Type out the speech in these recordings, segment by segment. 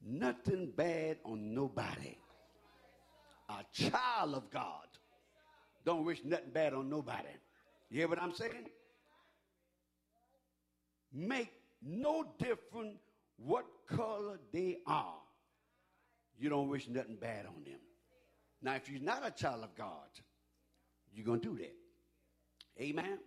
nothing bad on nobody. A child of God don't wish nothing bad on nobody. You hear what I'm saying? Make no difference what color they are. You don't wish nothing bad on them. Now, if you're not a child of God, you're going to do that. Amen?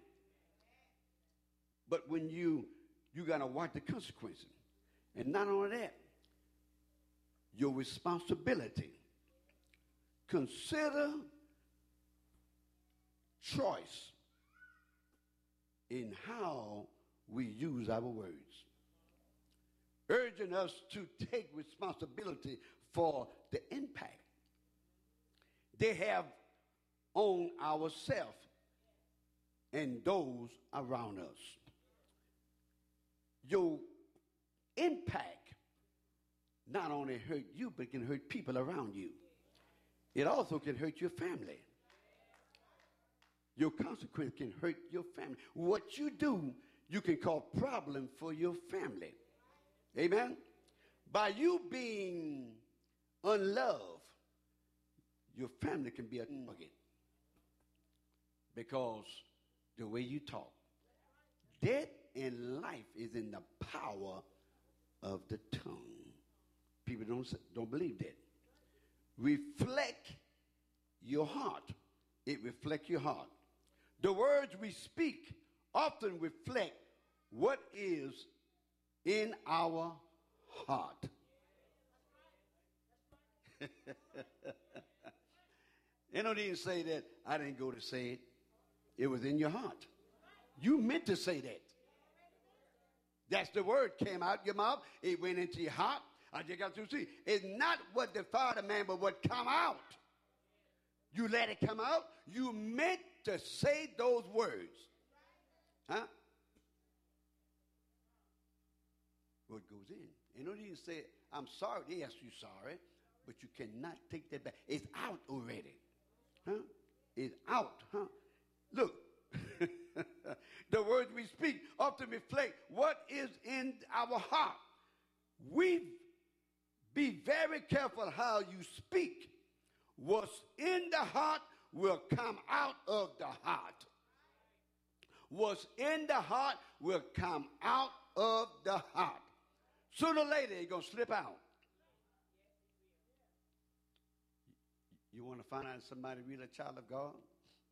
But when you got to watch the consequences. And not only that, your responsibility. Consider choice in how we use our words, urging us to take responsibility for the impact they have on ourselves and those around us. Your impact not only hurt you, but can hurt people around you. It also can hurt your family. Your consequence can hurt your family. What you do, you can cause problem for your family. Amen? By you being unloved, your family can be a target because the way you talk. Death and life is in the power of the tongue. People don't believe that. Reflect your heart. It reflects your heart. The words we speak often reflect what is in our heart. You don't even say that I didn't go to say it. It was in your heart. You meant to say that. That's the word came out your mouth. It went into your heart. I just got to see. It's not what defiled a man, but what come out. You let it come out. You meant to say those words. Huh? What goes in. You don't even say, I'm sorry. They ask you sorry, but you cannot take that back. It's out already. Huh? It's out. Huh? Look. The words we speak often reflect what is in our heart. We be very careful how you speak. What's in the heart will come out of the heart. What's in the heart will come out of the heart. Sooner or later, it's going to slip out. You want to find out if somebody really a child of God?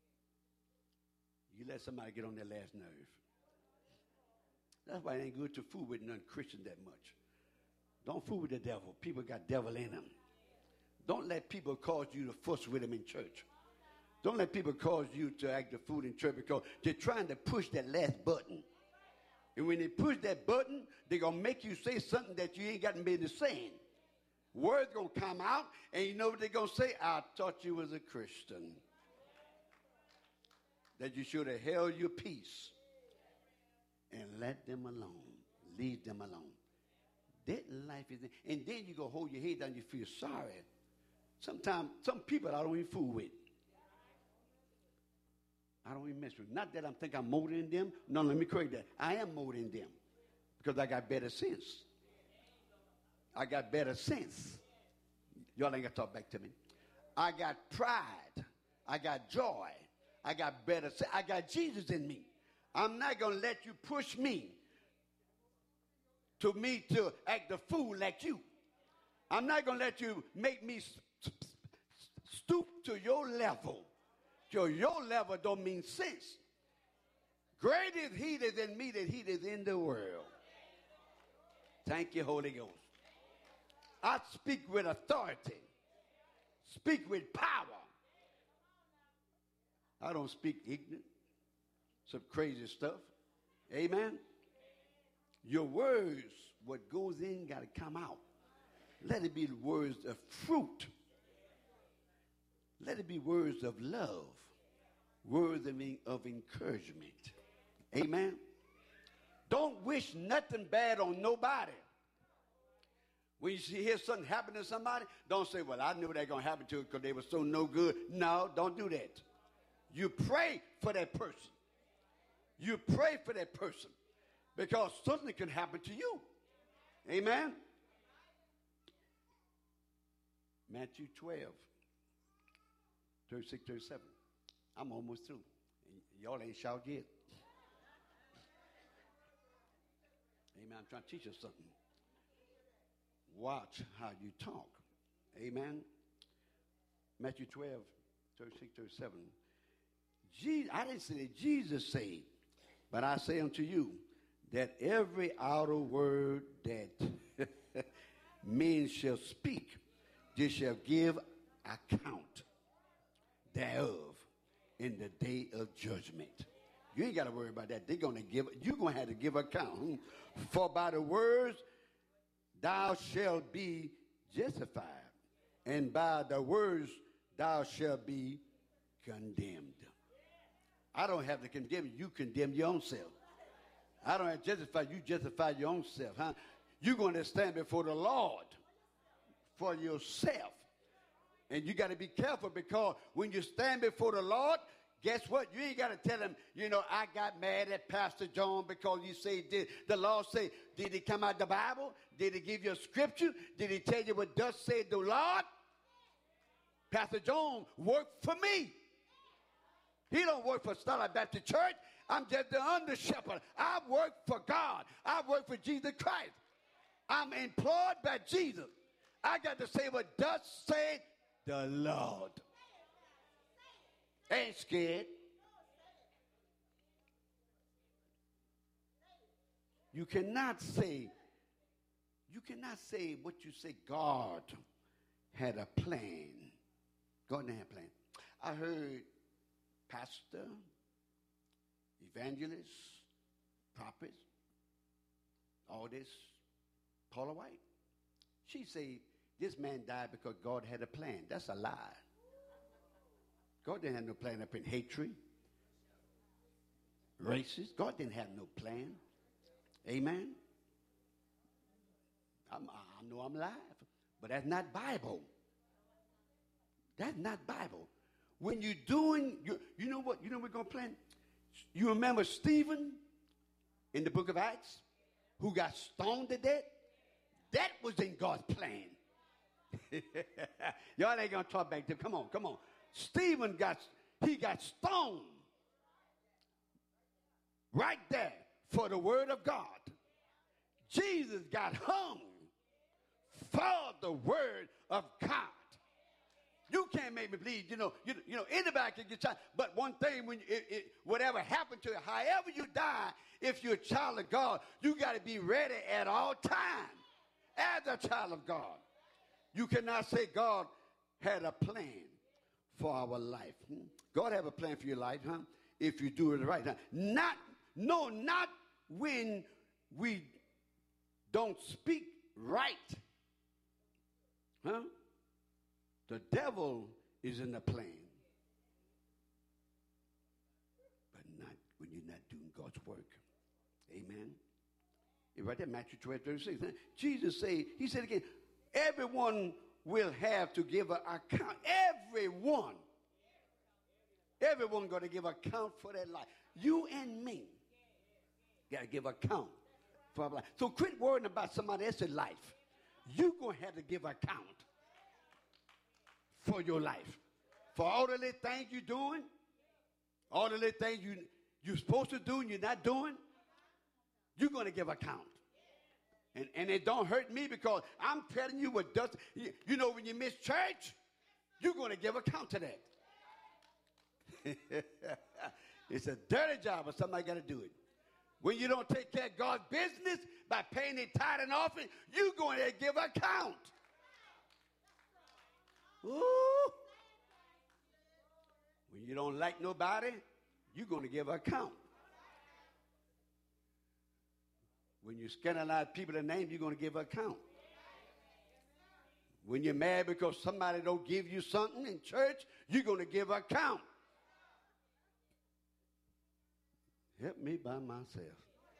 You let somebody get on their last nerve. That's why it ain't good to fool with non-Christians that much. Don't fool with the devil. People got devil in them. Don't let people cause you to fuss with them in church. Don't let people cause you to act the fool in church because they're trying to push that last button. And when they push that button, they're going to make you say something that you ain't got no business saying. Words going to come out, and you know what they're going to say? I thought you was a Christian. That you should have held your peace and let them alone. Leave them alone. That life is, and then you go hold your head down, you feel sorry. Sometimes, some people I don't even fool with. I don't even mess with. Not that I think I'm more than them. No, let me correct that. I am more than them because I got better sense. I got better sense. Y'all ain't got to talk back to me. I got pride. I got joy. I got better sense. I got Jesus in me. I'm not going to let you push me to act the fool like you. I'm not going to let you make me stoop to your level. Your level don't mean sense. Great is he that is in me than he that is in the world. Thank you, Holy Ghost. I speak with authority. Speak with power. I don't speak ignorant. Some crazy stuff. Amen. Your words, what goes in, got to come out. Let it be the words of fruit. Let it be words of love. Words of encouragement. Amen. Don't wish nothing bad on nobody. When you hear something happen to somebody, don't say, well, I knew that going to happen to it because they were so no good. No, don't do that. You pray for that person. You pray for that person because something can happen to you. Amen. Matthew 12, 36, 37. I'm almost through. Y'all ain't shout yet. Amen. I'm trying to teach you something. Watch how you talk. Amen. Matthew 12, 36, 37. I didn't say that Jesus said, but I say unto you that every idle word that men shall speak, they shall give account thereof in the day of judgment. You ain't got to worry about that. You're going to have to give account. For by the words thou shalt be justified, and by the words thou shalt be condemned. I don't have to condemn you. You condemn your own self. I don't have to justify you. Justify your own self. Huh? You're going to stand before the Lord for yourself. And you got to be careful, because when you stand before the Lord, guess what? You ain't got to tell him, I got mad at Pastor John because you say, did the Lord say, did it come out the Bible? Did he give you a scripture? Did he tell you what thus said the Lord? Pastor John worked for me. He don't work for Starlight Baptist Church. I'm just the under shepherd. I work for God. I work for Jesus Christ. I'm employed by Jesus. I got to say what thus said the Lord. Ain't scared. You cannot say what you say. God had a plan. God didn't have a plan. I heard pastor, evangelist, prophet, all this, Paula White. She said this man died because God had a plan. That's a lie. God didn't have no plan up in hatred, racist. God didn't have no plan. Amen. I know I'm alive, but that's not Bible. That's not Bible. When you're doing, you know what we're going to plan? You remember Stephen in the book of Acts, who got stoned to death? That was in God's plan. Y'all ain't going to talk back to him. Come on. Stephen got stoned right there for the word of God. Jesus got hung for the word of God. You can't make me believe, anybody can get shot. But one thing, when whatever happened to you, however you die, if you're a child of God, you got to be ready at all times as a child of God. You cannot say God had a plan for our life. God have a plan for your life, huh? If you do it right. Huh? Not when we don't speak right. Huh? The devil is in the plan. But not when you're not doing God's work. Amen. Right there, Matthew 12, 36. Jesus said, he said again, everyone will have to give an account. Everyone. Everyone got to give account for their life. You and me got to give account for our life. So quit worrying about somebody else's life. You're going to have to give account for your life. For all the little things you're doing, all the little things you're supposed to do and you're not doing, you're going to give account. And it don't hurt me, because I'm telling you what does. When you miss church, you're going to give account to that. It's a dirty job, but somebody got to do it. When you don't take care of God's business by paying the tithe and offering, you're going to give account. Ooh. When you don't like nobody, you're going to give account. When you scandalize people in name, you're going to give account. When you're mad because somebody don't give you something in church, you're going to give account. Help me by myself.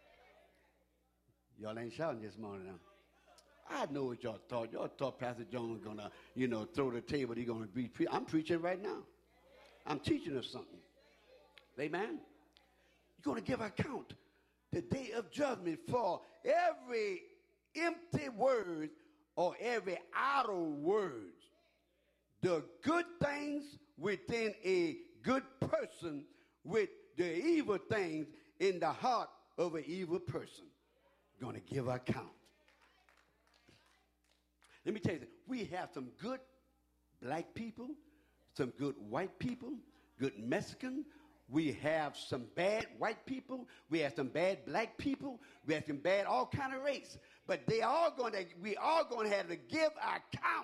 Y'all ain't shouting this morning now. I know what y'all thought. Y'all thought Pastor John was going to, throw the table. He's going to be I'm preaching right now. I'm teaching us something. Amen? You're going to give account the day of judgment for every empty word or every idle word the good things within a good person with the evil things in the heart of an evil person. Going to give account. Let me tell you, we have some good black people, some good white people, good Mexican. We have some bad white people. We have some bad black people. We have some bad all kind of race. But we all going to have to give account.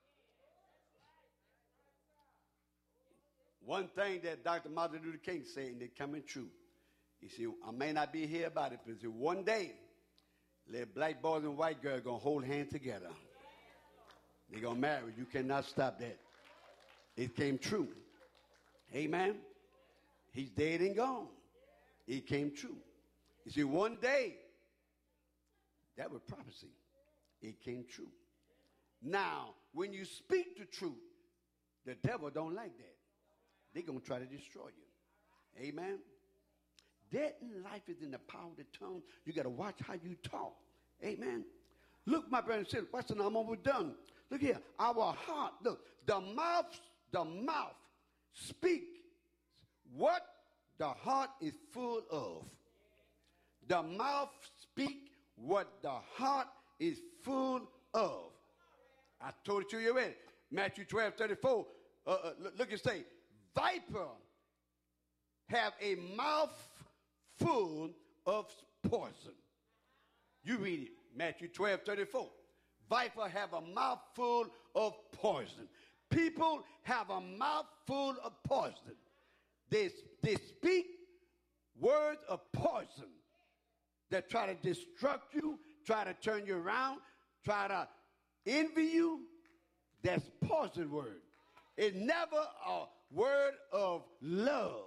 One thing that Dr. Martin Luther King said, and it's coming true. He said, I may not be here about it, but he said, one day, little black boys and white girls going to hold hands together. They're going to marry. You cannot stop that. It came true. Amen. He's dead and gone. It came true. You see, one day, that was prophecy. It came true. Now, when you speak the truth, the devil don't like that. They're going to try to destroy you. Amen. Death and life is in the power of the tongue. You got to watch how you talk. Amen. Look, my brother and sister, watch the I'm almost done. Look here. Our heart, look, the mouth speak what the heart is full of. The mouth speak what the heart is full of. I told it to you already. Matthew 12:34. Look and say, viper have a mouth full of poison. You read it, Matthew 12:34. Viper have a mouth full of poison. People have a mouth full of poison. They speak words of poison that try to destruct you, try to turn you around, try to envy you. That's poison word. It's never a word of love.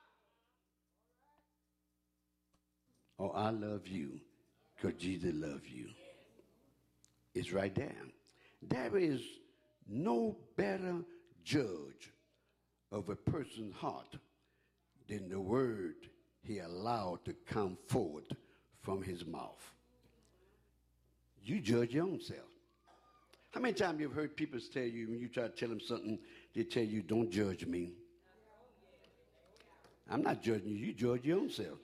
Oh, I love you because Jesus loves you. It's right there. There is no better judge of a person's heart than the word he allowed to come forth from his mouth. You judge your own self. How many times you've heard people tell you, when you try to tell them something, they tell you, don't judge me. I'm not judging you. You judge your own self.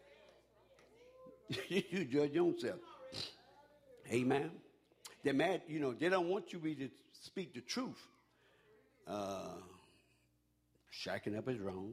You judge your own self. Amen. They're mad, they don't want you to speak the truth. Shacking up is wrong.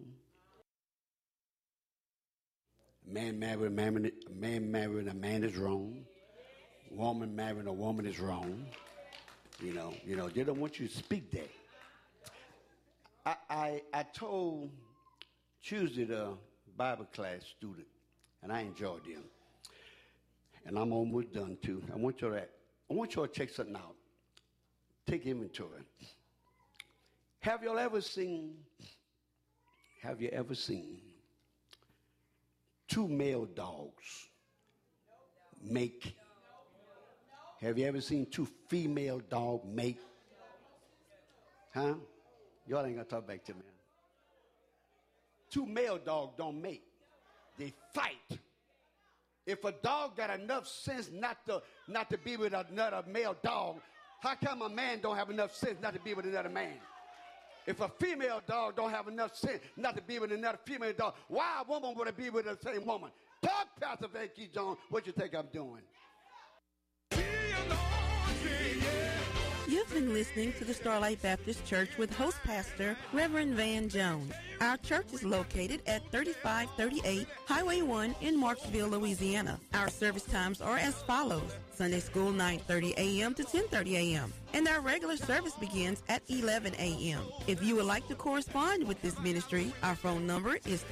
A man marrying a man is wrong. Woman marrying a woman is wrong. They don't want you to speak that. I told Tuesday the Bible class student, and I enjoyed them. And I'm almost done too. I want y'all to check something out. Take inventory. Have you ever seen two male dogs mate? Have you ever seen two female dogs mate? Huh? Y'all ain't gonna talk back to me. Two male dogs don't mate. They fight. If a dog got enough sense not to be with another male dog, how come a man don't have enough sense not to be with another man? If a female dog don't have enough sense not to be with another female dog, why a woman would be with the same woman? Talk, Pastor Van Keith Jones, what you think I'm doing? You've been listening to the Starlight Baptist Church with host pastor Reverend Van Jones. Our church is located at 3538 Highway 1 in Marksville, Louisiana. Our service times are as follows. Sunday school 9:30 a.m. to 10:30 a.m. and our regular service begins at 11 a.m. If you would like to correspond with this ministry, our phone number is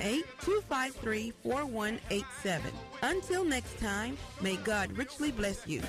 318-253-4187. Until next time, may God richly bless you.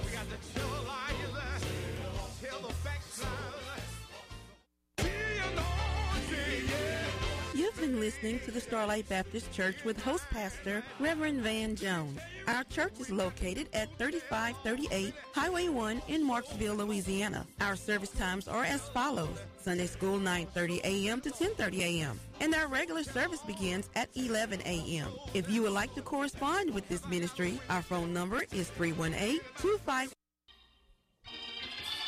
You've been listening to the Starlight Baptist Church with host pastor Reverend Van Jones. Our church is located at 3538 Highway 1 in Marksville, Louisiana. Our service times are as follows. Sunday school 9:30 a.m. to 10:30 a.m. and our regular service begins at 11 a.m. If you would like to correspond with this ministry, our phone number is 318-25